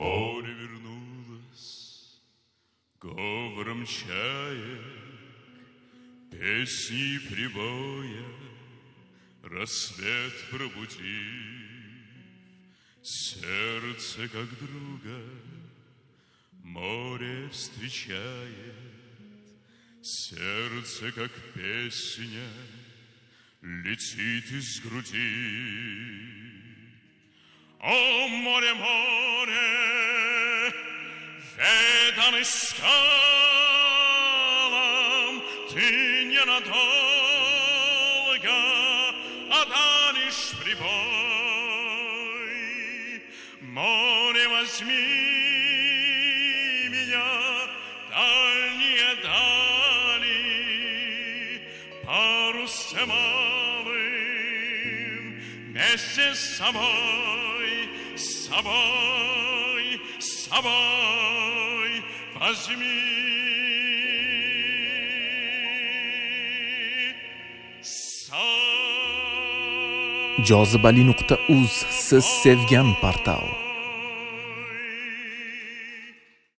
Море вернулось говором чаек, песни прибоя, рассвет пробудив, сердце как друга море встречает, сердце как песня летит из груди. О, море, море, преданный скалам, ты ненадолго отданешь прибой. Море, возьми меня, дальние дали, парусом малым, вместе с собой, с собой возьми. Jozibali.uz siz sevgan portal.